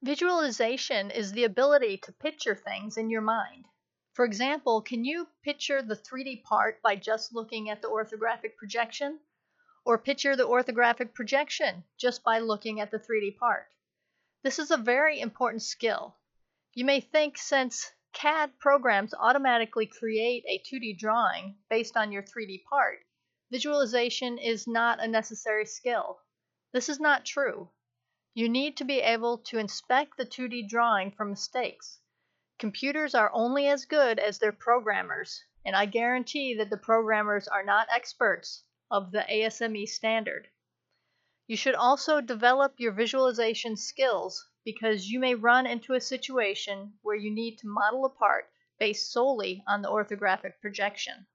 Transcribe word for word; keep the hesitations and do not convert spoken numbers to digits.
Visualization is the ability to picture things in your mind. For example, can you picture the three D part by just looking at the orthographic projection? Or picture the orthographic projection just by looking at the three D part? This is a very important skill. You may think since C A D programs automatically create a two D drawing based on your three D part, visualization is not a necessary skill. This is not true. You need to be able to inspect the two D drawing for mistakes. Computers are only as good as their programmers, and I guarantee that the programmers are not experts of the A S M E standard. You should also develop your visualization skills because you may run into a situation where you need to model a part based solely on the orthographic projection.